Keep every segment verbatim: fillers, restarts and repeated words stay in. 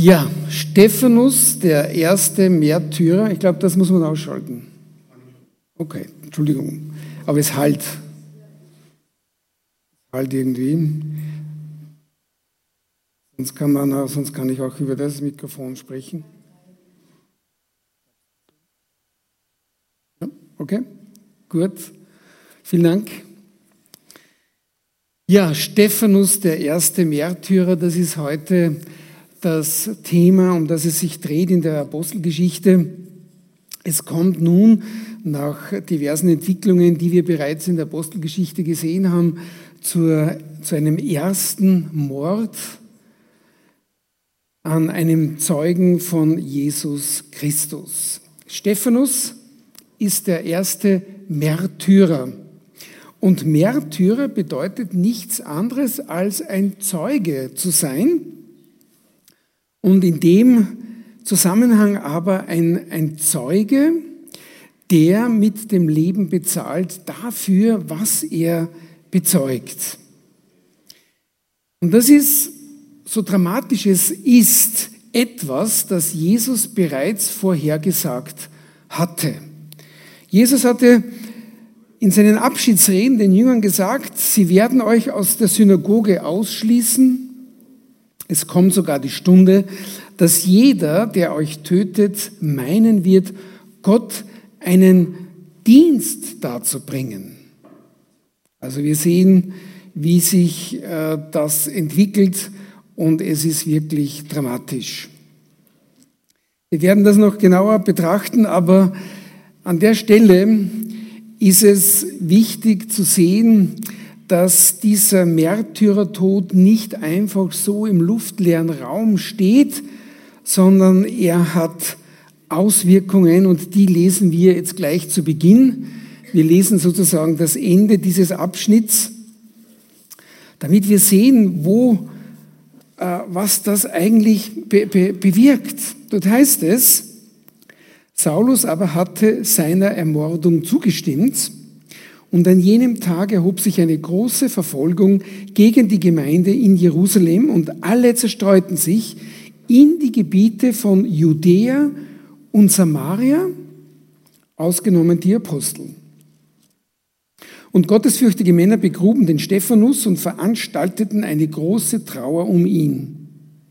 Ja, Stephanus, der erste Märtyrer, ich glaube, das muss man ausschalten. Okay, Entschuldigung, aber es halt. Halt irgendwie. Sonst kann, man, sonst kann ich auch über das Mikrofon sprechen. Ja, okay, gut. Vielen Dank. Ja, Stephanus, der erste Märtyrer, das ist heute das Thema, um das es sich dreht in der Apostelgeschichte. Es kommt nun nach diversen Entwicklungen, die wir bereits in der Apostelgeschichte gesehen haben, zur, zu einem ersten Mord an einem Zeugen von Jesus Christus. Stephanus ist der erste Märtyrer. Und Märtyrer bedeutet nichts anderes als ein Zeuge zu sein. Und in dem Zusammenhang aber ein, ein Zeuge, der mit dem Leben bezahlt dafür, was er bezeugt. Und das ist, so dramatisch es ist, etwas, das Jesus bereits vorhergesagt hatte. Jesus hatte in seinen Abschiedsreden den Jüngern gesagt, sie werden euch aus der Synagoge ausschließen. Es kommt sogar die Stunde, dass jeder, der euch tötet, meinen wird, Gott einen Dienst darzubringen. Also wir sehen, wie sich äh, das entwickelt und es ist wirklich dramatisch. Wir werden das noch genauer betrachten, aber an der Stelle ist es wichtig zu sehen, dass dieser Märtyrertod nicht einfach so im luftleeren Raum steht, sondern er hat Auswirkungen und die lesen wir jetzt gleich zu Beginn. Wir lesen sozusagen das Ende dieses Abschnitts, damit wir sehen, wo, äh, was das eigentlich be- be- bewirkt. Dort heißt es, Saulus aber hatte seiner Ermordung zugestimmt und an jenem Tag erhob sich eine große Verfolgung gegen die Gemeinde in Jerusalem und alle zerstreuten sich in die Gebiete von Judäa und Samaria, ausgenommen die Apostel. Und gottesfürchtige Männer begruben den Stephanus und veranstalteten eine große Trauer um ihn.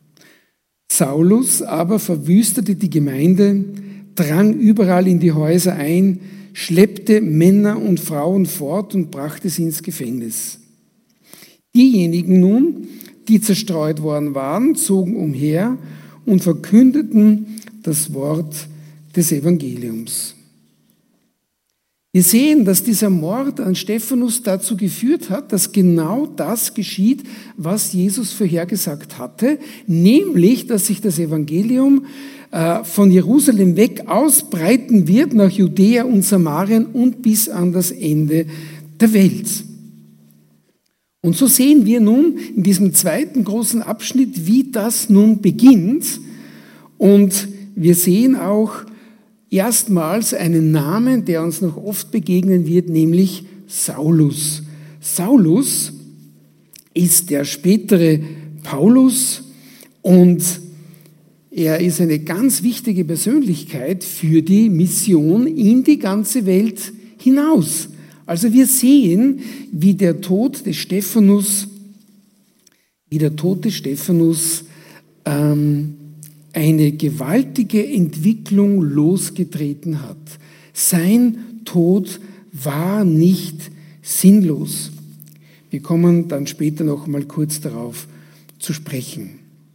Saulus aber verwüstete die Gemeinde, drang überall in die Häuser ein, schleppte Männer und Frauen fort und brachte sie ins Gefängnis. Diejenigen nun, die zerstreut worden waren, zogen umher und verkündeten das Wort des Evangeliums. Wir sehen, dass dieser Mord an Stephanus dazu geführt hat, dass genau das geschieht, was Jesus vorhergesagt hatte, nämlich, dass sich das Evangelium äh, von Jerusalem weg ausbreiten wird nach Judäa und Samarien und bis an das Ende der Welt. Und so sehen wir nun in diesem zweiten großen Abschnitt, wie das nun beginnt. Und wir sehen auch erstmals einen Namen, der uns noch oft begegnen wird, nämlich Saulus. Saulus ist der spätere Paulus und er ist eine ganz wichtige Persönlichkeit für die Mission in die ganze Welt hinaus. Also wir sehen, wie der Tod des Stephanus, wie der Tod des Stephanus ähm, eine gewaltige Entwicklung losgetreten hat. Sein Tod war nicht sinnlos. Wir kommen dann später noch mal kurz darauf zu sprechen.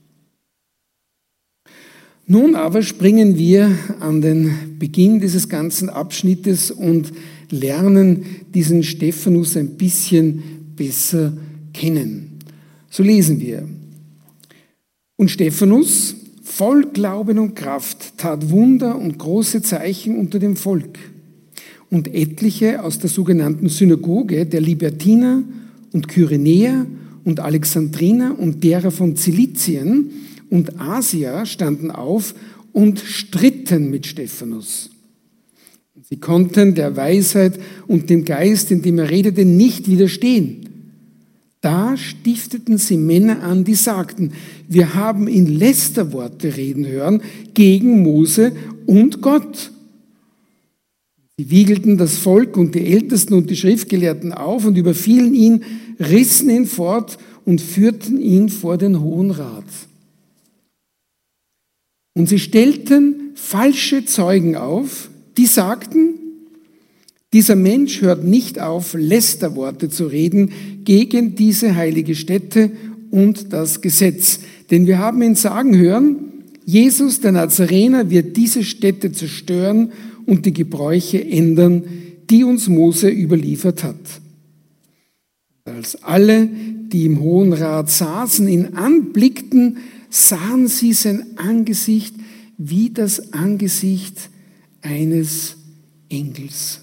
Nun aber springen wir an den Beginn dieses ganzen Abschnittes und lernen diesen Stephanus ein bisschen besser kennen. So lesen wir. Und Stephanus, voll Glauben und Kraft, tat Wunder und große Zeichen unter dem Volk. Und etliche aus der sogenannten Synagoge der Libertiner und Kyrenäer und Alexandriner und derer von Zilizien und Asia standen auf und stritten mit Stephanus. Sie konnten der Weisheit und dem Geist, in dem er redete, nicht widerstehen. Da stifteten sie Männer an, die sagten, wir haben ihn Lästerworte reden hören gegen Mose und Gott. Sie wiegelten das Volk und die Ältesten und die Schriftgelehrten auf und überfielen ihn, rissen ihn fort und führten ihn vor den Hohen Rat. Und sie stellten falsche Zeugen auf, die sagten, dieser Mensch hört nicht auf, Lästerworte zu reden gegen diese heilige Stätte und das Gesetz. Denn wir haben ihn sagen hören, Jesus, der Nazarener, wird diese Stätte zerstören und die Gebräuche ändern, die uns Mose überliefert hat. Als alle, die im Hohen Rat saßen, ihn anblickten, sahen sie sein Angesicht wie das Angesicht eines Engels.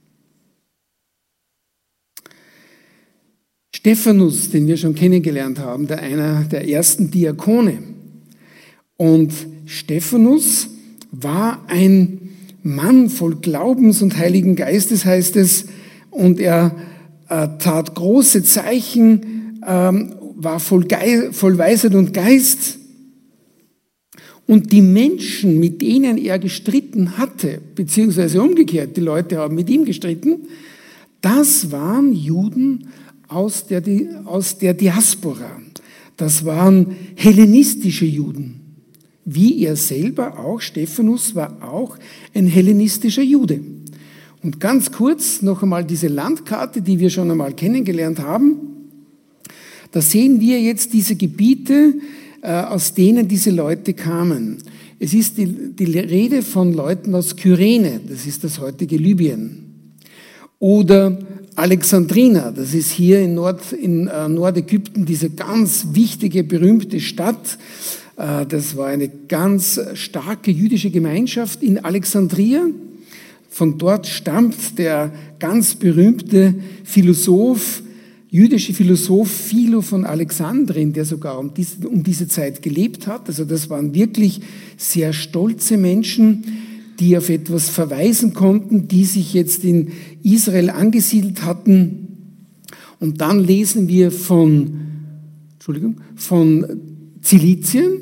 Stephanus, den wir schon kennengelernt haben, der einer der ersten Diakone. Und Stephanus war ein Mann voll Glaubens und Heiligen Geistes, heißt es, und er äh, tat große Zeichen, ähm, war voll, Ge- voll Weisheit und Geist. Und die Menschen, mit denen er gestritten hatte, beziehungsweise umgekehrt, die Leute haben mit ihm gestritten, das waren Juden aus der, aus der Diaspora. Das waren hellenistische Juden. Wie er selber auch, Stephanus war auch ein hellenistischer Jude. Und ganz kurz noch einmal diese Landkarte, die wir schon einmal kennengelernt haben. Da sehen wir jetzt diese Gebiete, äh, aus denen diese Leute kamen. Es ist die, die Rede von Leuten aus Kyrene, das ist das heutige Libyen. Oder Alexandrina, das ist hier in, Nord, in äh, Nordägypten diese ganz wichtige, berühmte Stadt. Äh, das war eine ganz starke jüdische Gemeinschaft in Alexandria. Von dort stammt der ganz berühmte Philosoph, jüdische Philosoph Philo von Alexandrien, der sogar um diese, um diese Zeit gelebt hat. Also das waren wirklich sehr stolze Menschen, die auf etwas verweisen konnten, die sich jetzt in Israel angesiedelt hatten. Und dann lesen wir von, Entschuldigung, von Zilizien,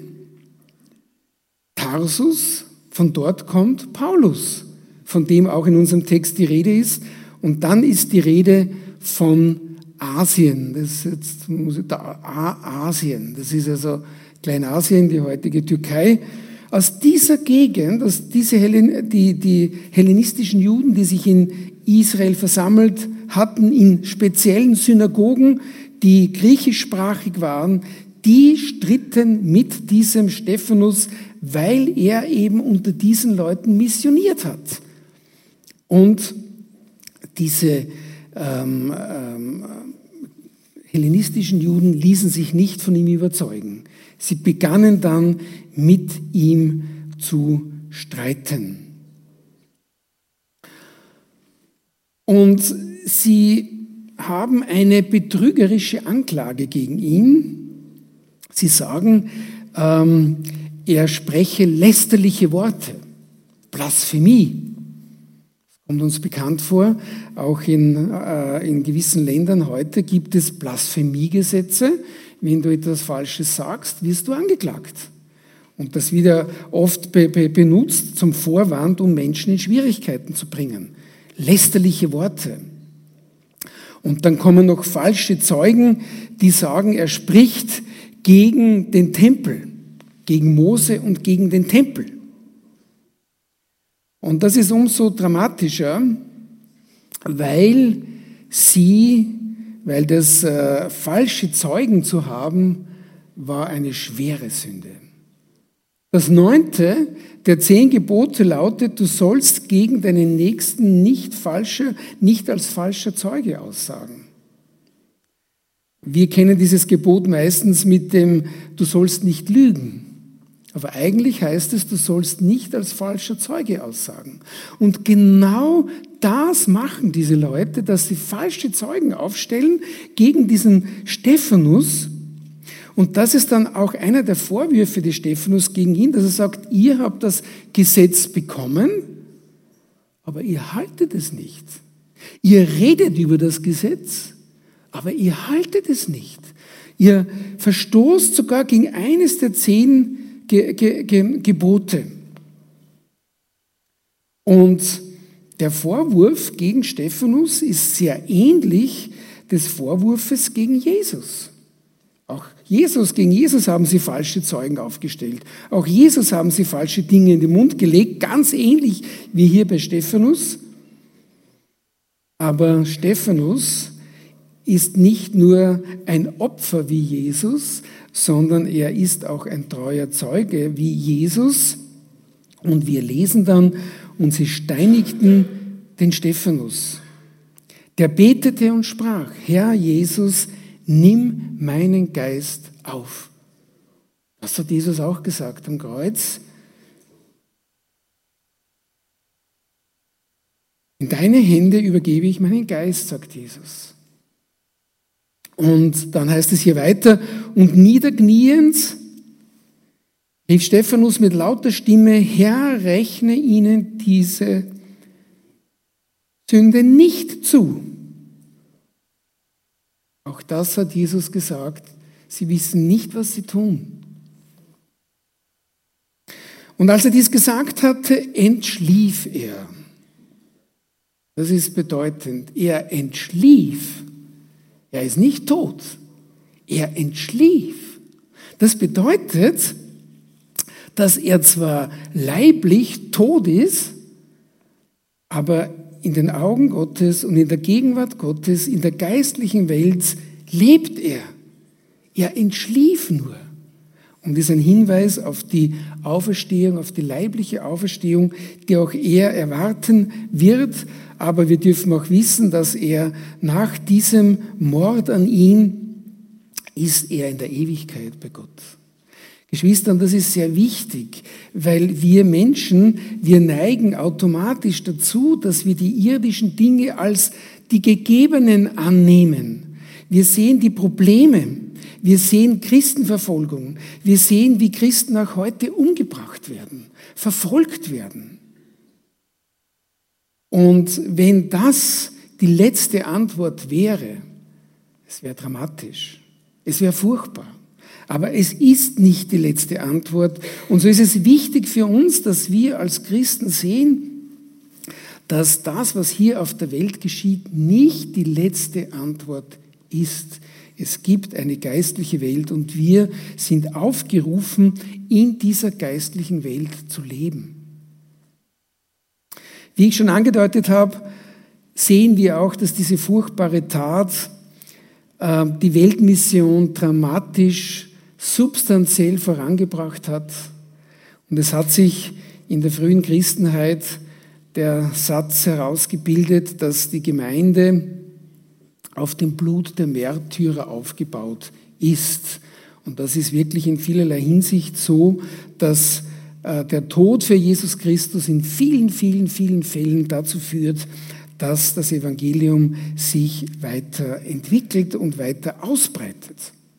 Tarsus, von dort kommt Paulus, von dem auch in unserem Text die Rede ist. Und dann ist die Rede von Asien, das ist jetzt muss ich da, Asien, das ist also Kleinasien, die heutige Türkei. Aus dieser Gegend, aus diese Hellen, die, die hellenistischen Juden, die sich in Israel versammelt hatten, in speziellen Synagogen, die griechischsprachig waren, die stritten mit diesem Stephanus, weil er eben unter diesen Leuten missioniert hat. Und diese ähm, ähm, hellenistischen Juden ließen sich nicht von ihm überzeugen. Sie begannen dann mit ihm zu streiten. Und sie haben eine betrügerische Anklage gegen ihn. Sie sagen, ähm, er spreche lästerliche Worte, Blasphemie. Das kommt uns bekannt vor. Auch in, äh, in gewissen Ländern heute gibt es Blasphemiegesetze. Wenn du etwas Falsches sagst, wirst du angeklagt. Und das wird ja oft be- be- benutzt zum Vorwand, um Menschen in Schwierigkeiten zu bringen. Lästerliche Worte. Und dann kommen noch falsche Zeugen, die sagen, er spricht gegen den Tempel, gegen Mose und gegen den Tempel. Und das ist umso dramatischer, weil sie, weil das äh, falsche Zeugen zu haben, war eine schwere Sünde. Das neunte der zehn Gebote lautet, du sollst gegen deinen Nächsten nicht falscher, nicht als falscher Zeuge aussagen. Wir kennen dieses Gebot meistens mit dem, du sollst nicht lügen. Aber eigentlich heißt es, du sollst nicht als falscher Zeuge aussagen. Und genau das machen diese Leute, dass sie falsche Zeugen aufstellen gegen diesen Stephanus. Und das ist dann auch einer der Vorwürfe des Stephanus gegen ihn, dass er sagt, ihr habt das Gesetz bekommen, aber ihr haltet es nicht. Ihr redet über das Gesetz, aber ihr haltet es nicht. Ihr verstoßt sogar gegen eines der zehn Ge- Ge- Ge- Gebote. Und der Vorwurf gegen Stephanus ist sehr ähnlich des Vorwurfs gegen Jesus. Auch Jesus, gegen Jesus haben sie falsche Zeugen aufgestellt. Auch Jesus haben sie falsche Dinge in den Mund gelegt, ganz ähnlich wie hier bei Stephanus. Aber Stephanus ist nicht nur ein Opfer wie Jesus, sondern er ist auch ein treuer Zeuge wie Jesus. Und wir lesen dann, und sie steinigten den Stephanus. Der betete und sprach, Herr Jesus, nimm meinen Geist auf. Das hat Jesus auch gesagt am Kreuz. In deine Hände übergebe ich meinen Geist, sagt Jesus. Und dann heißt es hier weiter, und niederkniend rief Stephanus mit lauter Stimme, Herr, rechne ihnen diese Sünde nicht zu. Auch das hat Jesus gesagt. Sie wissen nicht, was sie tun. Und als er dies gesagt hatte, entschlief er. Das ist bedeutend. Er entschlief. Er ist nicht tot. Er entschlief. Das bedeutet, dass er zwar leiblich tot ist, aber in den Augen Gottes und in der Gegenwart Gottes, in der geistlichen Welt lebt er. Er entschlief nur. Und ist ein Hinweis auf die Auferstehung, auf die leibliche Auferstehung, die auch er erwarten wird. Aber wir dürfen auch wissen, dass er nach diesem Mord an ihn ist er in der Ewigkeit bei Gott. Geschwister, das ist sehr wichtig, weil wir Menschen, wir neigen automatisch dazu, dass wir die irdischen Dinge als die gegebenen annehmen. Wir sehen die Probleme, wir sehen Christenverfolgung, wir sehen, wie Christen auch heute umgebracht werden, verfolgt werden. Und wenn das die letzte Antwort wäre, es wäre dramatisch, es wäre furchtbar. Aber es ist nicht die letzte Antwort. Und so ist es wichtig für uns, dass wir als Christen sehen, dass das, was hier auf der Welt geschieht, nicht die letzte Antwort ist. Es gibt eine geistliche Welt und wir sind aufgerufen, in dieser geistlichen Welt zu leben. Wie ich schon angedeutet habe, sehen wir auch, dass diese furchtbare Tat äh, die Weltmission dramatisch substanziell vorangebracht hat. Und es hat sich in der frühen Christenheit der Satz herausgebildet, dass die Gemeinde auf dem Blut der Märtyrer aufgebaut ist. Und das ist wirklich in vielerlei Hinsicht so, dass äh, der Tod für Jesus Christus in vielen, vielen, vielen Fällen dazu führt, dass das Evangelium sich weiterentwickelt und weiter ausbreitet.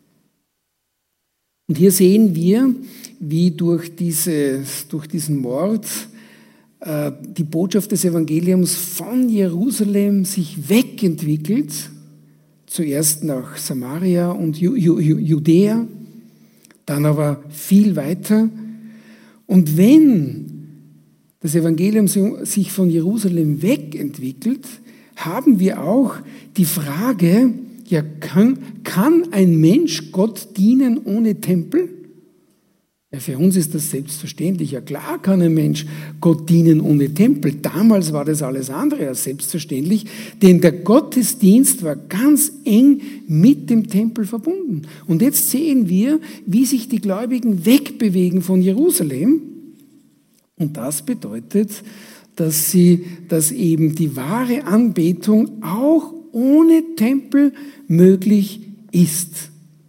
Und hier sehen wir, wie durch, diese, durch diesen Mord äh, die Botschaft des Evangeliums von Jerusalem sich wegentwickelt, zuerst nach Samaria und Ju- Ju- Ju- Judäa, dann aber viel weiter. Und wenn das Evangelium sich von Jerusalem wegentwickelt, haben wir auch die Frage, ja, kann, kann ein Mensch Gott dienen ohne Tempel? Ja, für uns ist das selbstverständlich. Ja, klar kann ein Mensch Gott dienen ohne Tempel. Damals war das alles andere als selbstverständlich, denn der Gottesdienst war ganz eng mit dem Tempel verbunden. Und jetzt sehen wir, wie sich die Gläubigen wegbewegen von Jerusalem. Und das bedeutet, dass sie, dass eben die wahre Anbetung auch ohne Tempel möglich ist.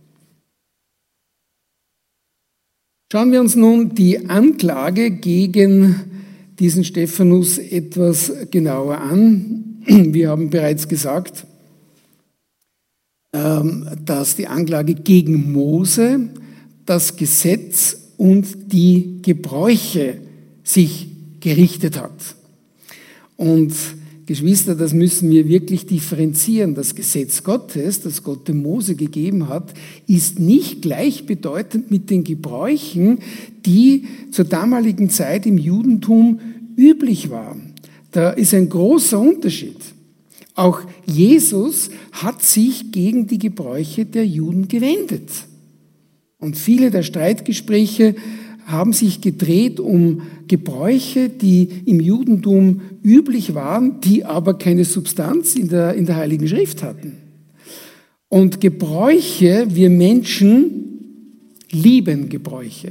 Schauen wir uns nun die Anklage gegen diesen Stephanus etwas genauer an. Wir haben bereits gesagt, dass die Anklage gegen Mose, das Gesetz und die Gebräuche sich gerichtet hat. Und Geschwister, das müssen wir wirklich differenzieren. Das Gesetz Gottes, das Gott dem Mose gegeben hat, ist nicht gleichbedeutend mit den Gebräuchen, die zur damaligen Zeit im Judentum üblich waren. Da ist ein großer Unterschied. Auch Jesus hat sich gegen die Gebräuche der Juden gewendet. Und viele der Streitgespräche haben sich gedreht um Gebräuche, die im Judentum üblich waren, die aber keine Substanz in der, in der Heiligen Schrift hatten. Und Gebräuche, wir Menschen lieben Gebräuche.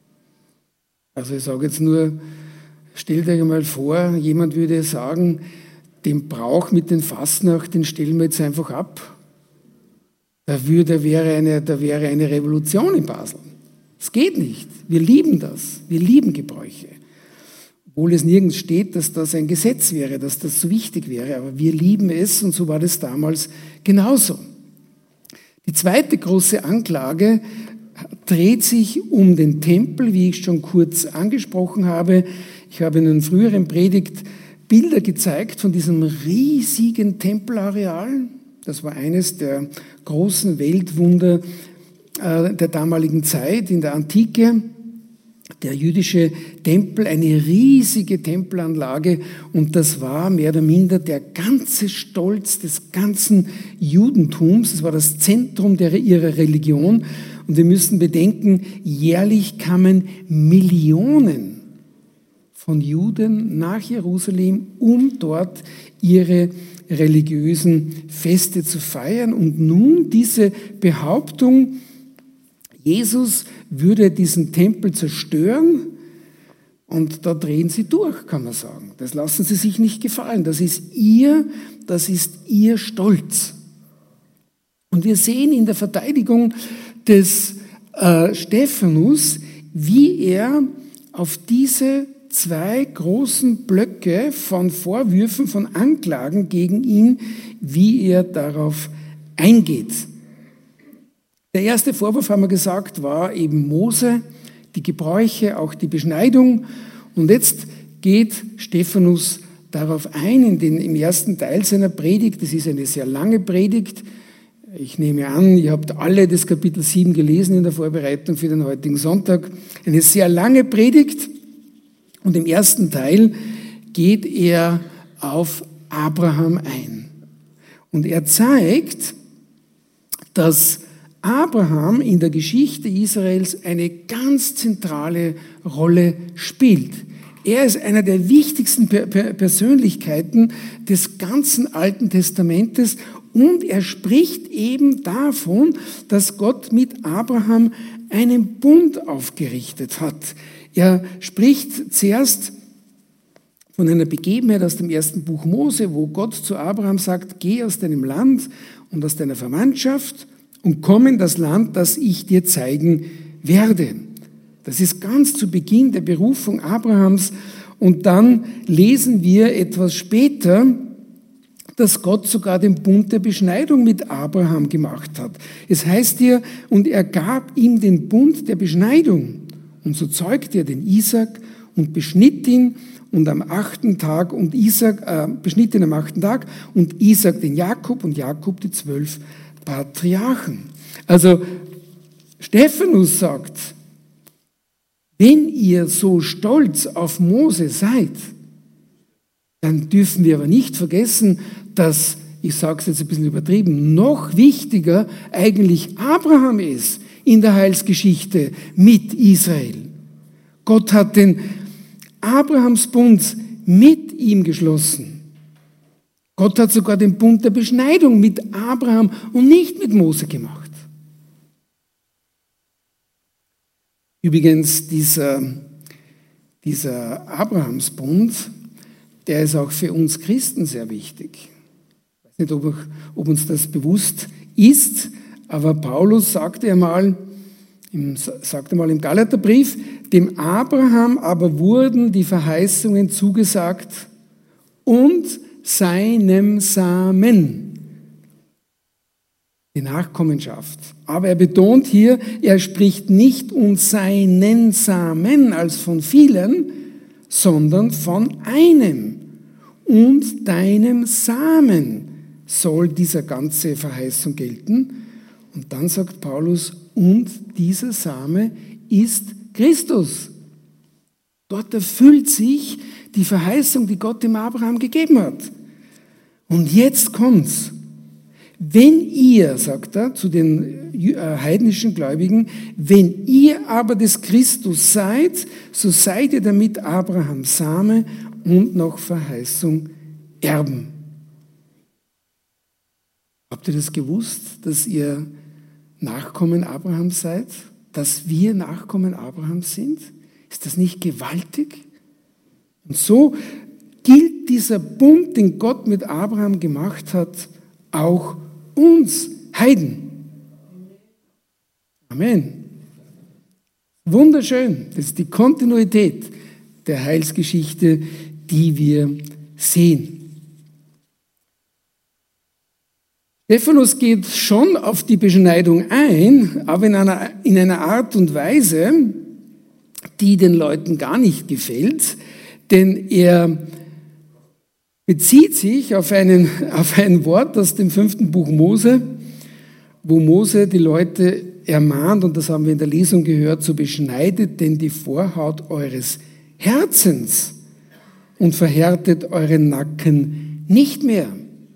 Also ich sage jetzt nur, stellt euch mal vor, jemand würde sagen, den Brauch mit den Fastnacht, den stellen wir jetzt einfach ab. Da, würde, da, wäre eine, da wäre eine Revolution in Basel. Es geht nicht. Wir lieben das. Wir lieben Gebräuche. Obwohl es nirgends steht, dass das ein Gesetz wäre, dass das so wichtig wäre. Aber wir lieben es und so war das damals genauso. Die zweite große Anklage dreht sich um den Tempel, wie ich schon kurz angesprochen habe. Ich habe in einer früheren Predigt Bilder gezeigt von diesem riesigen Tempelareal. Das war eines der großen Weltwunder der damaligen Zeit, in der Antike, der jüdische Tempel, eine riesige Tempelanlage, und das war mehr oder minder der ganze Stolz des ganzen Judentums. Es war das Zentrum der, ihrer Religion, und wir müssen bedenken, jährlich kamen Millionen von Juden nach Jerusalem, um dort ihre religiösen Feste zu feiern. Und nun diese Behauptung, Jesus würde diesen Tempel zerstören, und da drehen sie durch, kann man sagen. Das lassen sie sich nicht gefallen. Das ist ihr, das ist ihr Stolz. Und wir sehen in der Verteidigung des äh, Stephanus, wie er auf diese zwei großen Blöcke von Vorwürfen, von Anklagen gegen ihn, wie er darauf eingeht. Der erste Vorwurf, haben wir gesagt, war eben Mose, die Gebräuche, auch die Beschneidung. Und jetzt geht Stephanus darauf ein, in den, im ersten Teil seiner Predigt. Das ist eine sehr lange Predigt. Ich nehme an, ihr habt alle das Kapitel sieben gelesen in der Vorbereitung für den heutigen Sonntag. Eine sehr lange Predigt. Und im ersten Teil geht er auf Abraham ein. Und er zeigt, dass Abraham in der Geschichte Israels eine ganz zentrale Rolle spielt. Er ist einer der wichtigsten Persönlichkeiten des ganzen Alten Testamentes, und er spricht eben davon, dass Gott mit Abraham einen Bund aufgerichtet hat. Er spricht zuerst von einer Begebenheit aus dem ersten Buch Mose, wo Gott zu Abraham sagt, geh aus deinem Land und aus deiner Verwandtschaft und komm in das Land, das ich dir zeigen werde. Das ist ganz zu Beginn der Berufung Abrahams. Und dann lesen wir etwas später, dass Gott sogar den Bund der Beschneidung mit Abraham gemacht hat. Es heißt hier, und er gab ihm den Bund der Beschneidung. Und so zeugte er den Isaak und beschnitt ihn und am achten Tag und Isaak, äh, beschnitt ihn am achten Tag und Isaak den Jakob und Jakob die zwölf Patriarchen. Also Stephanus sagt, wenn ihr so stolz auf Mose seid, dann dürfen wir aber nicht vergessen, dass, ich sage es jetzt ein bisschen übertrieben, noch wichtiger eigentlich Abraham ist in der Heilsgeschichte mit Israel. Gott hat den Abrahamsbund mit ihm geschlossen. Gott hat sogar den Bund der Beschneidung mit Abraham und nicht mit Mose gemacht. Übrigens, dieser, dieser Abrahamsbund, der ist auch für uns Christen sehr wichtig. Ich weiß nicht, ob, ob uns das bewusst ist, aber Paulus sagte einmal, im, sagte mal im Galaterbrief, dem Abraham aber wurden die Verheißungen zugesagt und seinem Samen, die Nachkommenschaft. Aber er betont hier, er spricht nicht und seinen Samen als von vielen, sondern von einem. und deinem Samen soll dieser ganze Verheißung gelten. Und dann sagt Paulus, und dieser Same ist Christus. Dort erfüllt sich die Verheißung, die Gott dem Abraham gegeben hat. Und jetzt kommt's. Wenn ihr, sagt er zu den heidnischen Gläubigen, wenn ihr aber des Christus seid, so seid ihr damit Abrahams Same und nach Verheißung Erben. Habt ihr das gewusst, dass ihr Nachkommen Abrahams seid? Dass wir Nachkommen Abrahams sind? Ist das nicht gewaltig? Und so gilt dieser Bund, den Gott mit Abraham gemacht hat, auch uns Heiden. Amen. Wunderschön. Das ist die Kontinuität der Heilsgeschichte, die wir sehen. Stephanus geht schon auf die Beschneidung ein, aber in einer, in einer Art und Weise, die den Leuten gar nicht gefällt, denn er bezieht sich auf, einen, auf ein Wort aus dem fünften Buch Mose, wo Mose die Leute ermahnt, und das haben wir in der Lesung gehört, so beschneidet denn die Vorhaut eures Herzens und verhärtet euren Nacken nicht mehr.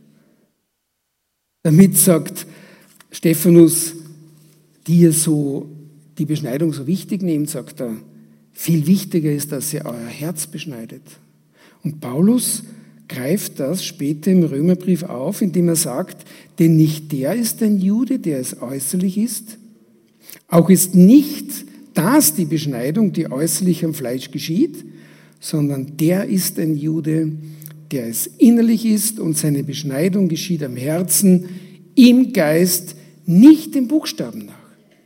Damit sagt Stephanus, die ihr so die Beschneidung so wichtig nehmt, sagt er, viel wichtiger ist, dass ihr euer Herz beschneidet. Und Paulus greift das später im Römerbrief auf, indem er sagt, denn nicht der ist ein Jude, der es äußerlich ist. Auch ist nicht das die Beschneidung, die äußerlich am Fleisch geschieht, sondern der ist ein Jude, der es innerlich ist, und seine Beschneidung geschieht am Herzen, im Geist, nicht dem Buchstaben nach.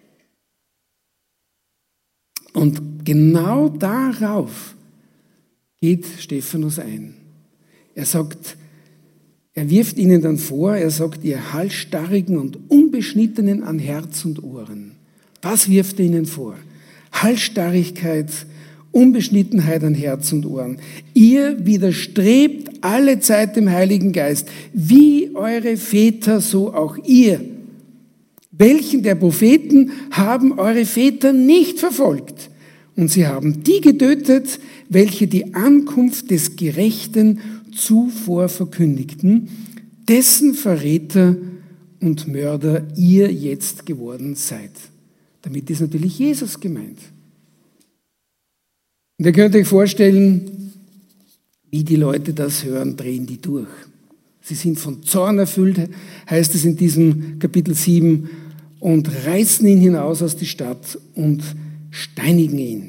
Und genau darauf geht Stephanus ein. Er sagt, er wirft ihnen dann vor, er sagt, ihr Halsstarrigen und Unbeschnittenen an Herz und Ohren. Was wirft er ihnen vor? Halsstarrigkeit, Unbeschnittenheit an Herz und Ohren. Ihr widerstrebt alle Zeit dem Heiligen Geist, wie eure Väter, so auch ihr. Welchen der Propheten haben eure Väter nicht verfolgt? Und sie haben die getötet, welche die Ankunft des Gerechten zuvor verkündigten, dessen Verräter und Mörder ihr jetzt geworden seid. Damit ist natürlich Jesus gemeint. Und ihr könnt euch vorstellen, wie die Leute das hören, drehen die durch. Sie sind von Zorn erfüllt, heißt es in diesem Kapitel sieben, und reißen ihn hinaus aus der Stadt und steinigen ihn.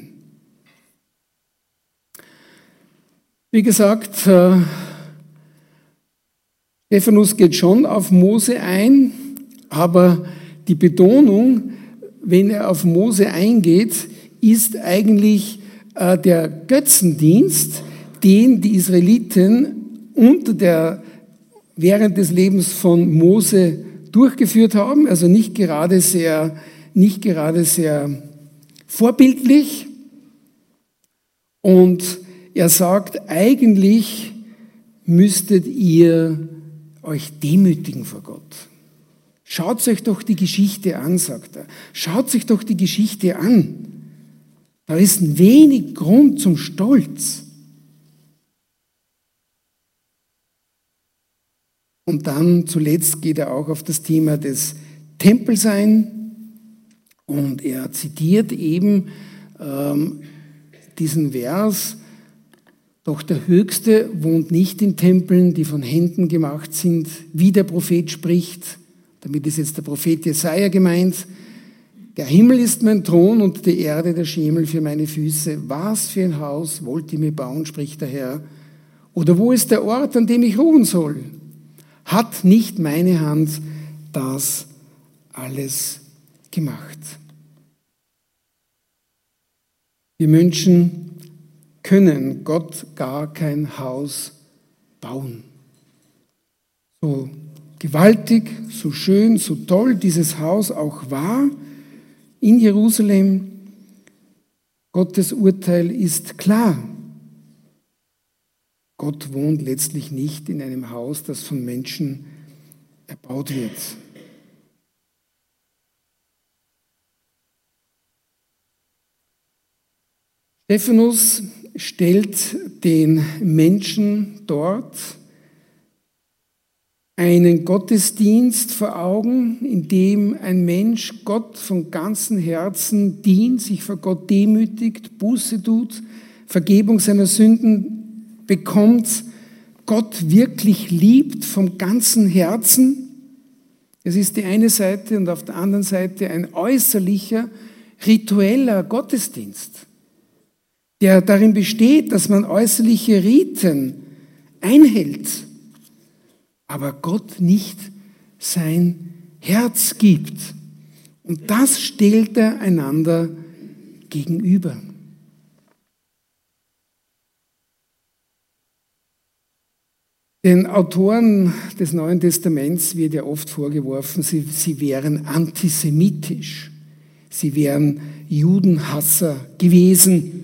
Wie gesagt, äh, Stephanus geht schon auf Mose ein, aber die Betonung, wenn er auf Mose eingeht, ist eigentlich äh, der Götzendienst, den die Israeliten unter der, während des Lebens von Mose durchgeführt haben, also nicht gerade sehr, nicht gerade sehr vorbildlich. Und er sagt, eigentlich müsstet ihr euch demütigen vor Gott. Schaut euch doch die Geschichte an, sagt er. Schaut euch doch die Geschichte an. Da ist ein wenig Grund zum Stolz. Und dann zuletzt geht er auch auf das Thema des Tempels ein. Und er zitiert eben ähm, diesen Vers, doch der Höchste wohnt nicht in Tempeln, die von Händen gemacht sind, wie der Prophet spricht. Damit ist jetzt der Prophet Jesaja gemeint. Der Himmel ist mein Thron und die Erde der Schemel für meine Füße. Was für ein Haus wollt ihr mir bauen, spricht der Herr. Oder wo ist der Ort, an dem ich ruhen soll? Hat nicht meine Hand das alles gemacht? Wir Menschen können Gott gar kein Haus bauen. So gewaltig, so schön, so toll dieses Haus auch war in Jerusalem, Gottes Urteil ist klar. Gott wohnt letztlich nicht in einem Haus, das von Menschen erbaut wird. Stephanus stellt den Menschen dort einen Gottesdienst vor Augen, in dem ein Mensch Gott von ganzem Herzen dient, sich vor Gott demütigt, Buße tut, Vergebung seiner Sünden bekommt, Gott wirklich liebt vom ganzen Herzen. Das ist die eine Seite und auf der anderen Seite ein äußerlicher, ritueller Gottesdienst, der darin besteht, dass man äußerliche Riten einhält, aber Gott nicht sein Herz gibt. Und das stellt er einander gegenüber. Den Autoren des Neuen Testaments wird ja oft vorgeworfen, sie, sie wären antisemitisch, sie wären Judenhasser gewesen.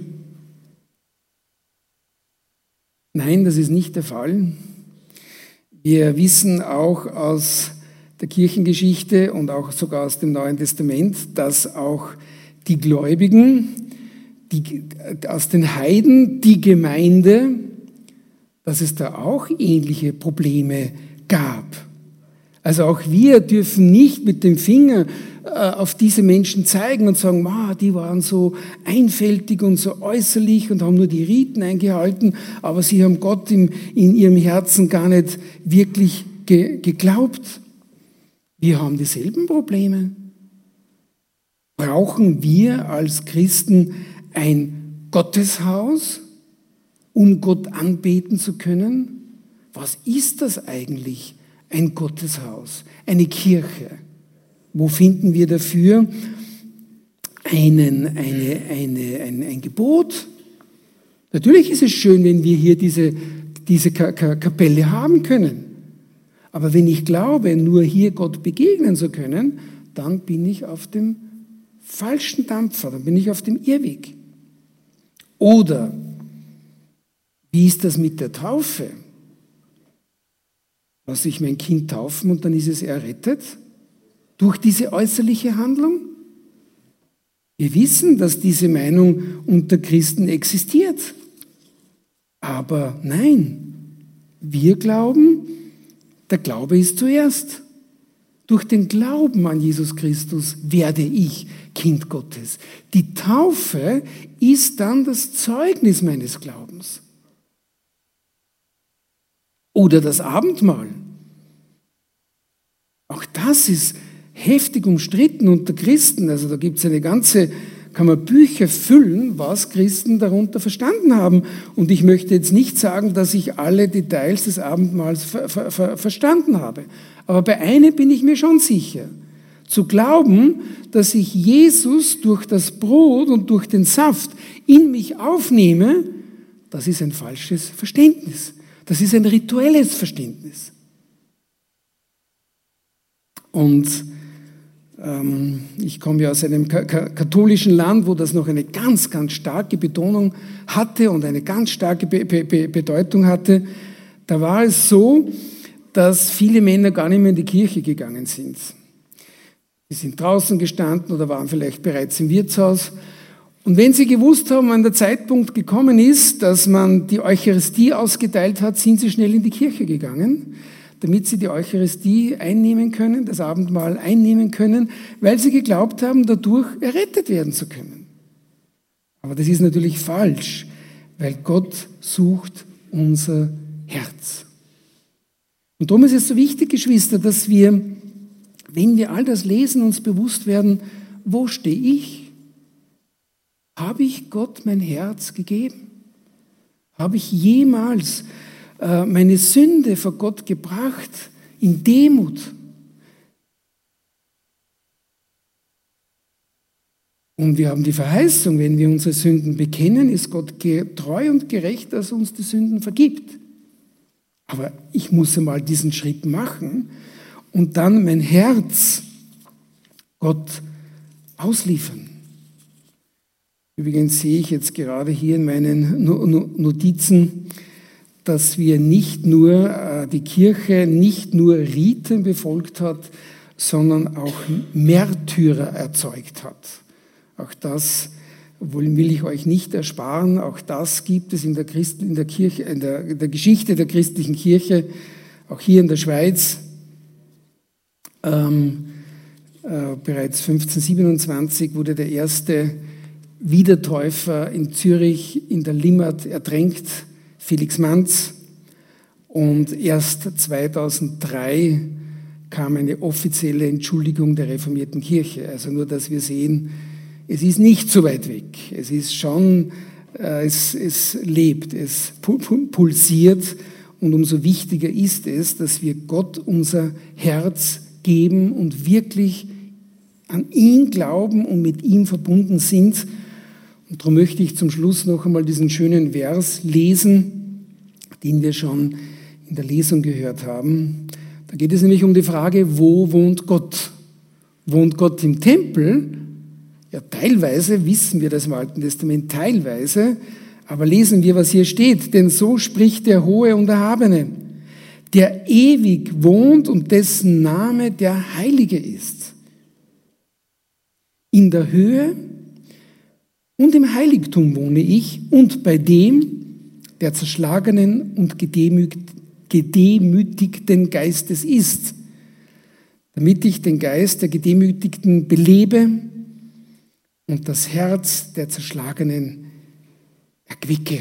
Nein, das ist nicht der Fall. Wir wissen auch aus der Kirchengeschichte und auch sogar aus dem Neuen Testament, dass auch die Gläubigen, die, aus den Heiden, die Gemeinde, dass es da auch ähnliche Probleme gab. Also auch wir dürfen nicht mit dem Finger äh, auf diese Menschen zeigen und sagen, ah, die waren so einfältig und so äußerlich und haben nur die Riten eingehalten, aber sie haben Gott in, in ihrem Herzen gar nicht wirklich ge- geglaubt. Wir haben dieselben Probleme. Brauchen wir als Christen ein Gotteshaus, um Gott anbeten zu können? Was ist das eigentlich? Ein Gotteshaus, eine Kirche. Wo finden wir dafür einen, eine, eine, ein, ein Gebot? Natürlich ist es schön, wenn wir hier diese, diese Kapelle haben können. Aber wenn ich glaube, nur hier Gott begegnen zu können, dann bin ich auf dem falschen Dampfer, dann bin ich auf dem Irrweg. Oder wie ist das mit der Taufe? Lasse ich mein Kind taufen und dann ist es errettet? Durch diese äußerliche Handlung? Wir wissen, dass diese Meinung unter Christen existiert. Aber nein, wir glauben, der Glaube ist zuerst. Durch den Glauben an Jesus Christus werde ich Kind Gottes. Die Taufe ist dann das Zeugnis meines Glaubens. Oder das Abendmahl. Auch das ist heftig umstritten unter Christen. Also da gibt es eine ganze, kann man Bücher füllen, was Christen darunter verstanden haben. Und ich möchte jetzt nicht sagen, dass ich alle Details des Abendmahls ver, ver, ver, verstanden habe. Aber bei einem bin ich mir schon sicher. Zu glauben, dass ich Jesus durch das Brot und durch den Saft in mich aufnehme, das ist ein falsches Verständnis. Das ist ein rituelles Verständnis. Und ähm, ich komme ja aus einem ka- ka- katholischen Land, wo das noch eine ganz, ganz starke Betonung hatte und eine ganz starke Be- Be- Bedeutung hatte. Da war es so, dass viele Männer gar nicht mehr in die Kirche gegangen sind. Sie sind draußen gestanden oder waren vielleicht bereits im Wirtshaus. Und wenn sie gewusst haben, wann der Zeitpunkt gekommen ist, dass man die Eucharistie ausgeteilt hat, sind sie schnell in die Kirche gegangen, damit sie die Eucharistie einnehmen können, das Abendmahl einnehmen können, weil sie geglaubt haben, dadurch errettet werden zu können. Aber das ist natürlich falsch, weil Gott sucht unser Herz. Und darum ist es so wichtig, Geschwister, dass wir, wenn wir all das lesen, uns bewusst werden, wo stehe ich? Habe ich Gott mein Herz gegeben? Habe ich jemals äh, meine Sünde vor Gott gebracht in Demut? Und wir haben die Verheißung, wenn wir unsere Sünden bekennen, ist Gott treu und gerecht, dass er uns die Sünden vergibt. Aber ich muss einmal diesen Schritt machen und dann mein Herz Gott ausliefern. Übrigens sehe ich jetzt gerade hier in meinen Notizen, dass wir nicht nur, äh, die Kirche nicht nur Riten befolgt hat, sondern auch Märtyrer erzeugt hat. Auch das will ich euch nicht ersparen. Auch das gibt es in der, Christ, in der, Kirche, in der, in der Geschichte der christlichen Kirche, auch hier in der Schweiz. Ähm, äh, bereits fünfzehnhundertsiebenundzwanzig wurde der erste Wiedertäufer in Zürich in der Limmat ertränkt, Felix Manz. Und erst zweitausenddrei kam eine offizielle Entschuldigung der reformierten Kirche. Also nur, dass wir sehen, es ist nicht so weit weg. Es ist schon, äh, es, es lebt, es pulsiert. Und umso wichtiger ist es, dass wir Gott unser Herz geben und wirklich an ihn glauben und mit ihm verbunden sind. Und darum möchte ich zum Schluss noch einmal diesen schönen Vers lesen, den wir schon in der Lesung gehört haben. Da geht es nämlich um die Frage, wo wohnt Gott? Wohnt Gott im Tempel? Ja, teilweise wissen wir das im Alten Testament, teilweise, aber lesen wir, was hier steht. Denn so spricht der Hohe und Erhabene, der ewig wohnt und dessen Name der Heilige ist. In der Höhe und im Heiligtum wohne ich und bei dem, der zerschlagenen und gedemütigten Geistes ist, damit ich den Geist der Gedemütigten belebe und das Herz der Zerschlagenen erquicke.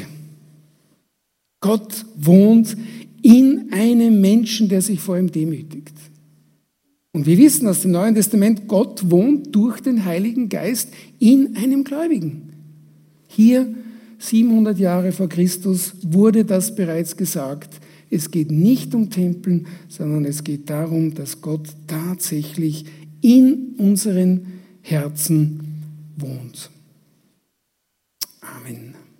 Gott wohnt in einem Menschen, der sich vor ihm demütigt. Und wir wissen aus dem Neuen Testament, Gott wohnt durch den Heiligen Geist in einem Gläubigen. Hier, siebenhundert Jahre vor Christus, wurde das bereits gesagt. Es geht nicht um Tempeln, sondern es geht darum, dass Gott tatsächlich in unseren Herzen wohnt. Amen.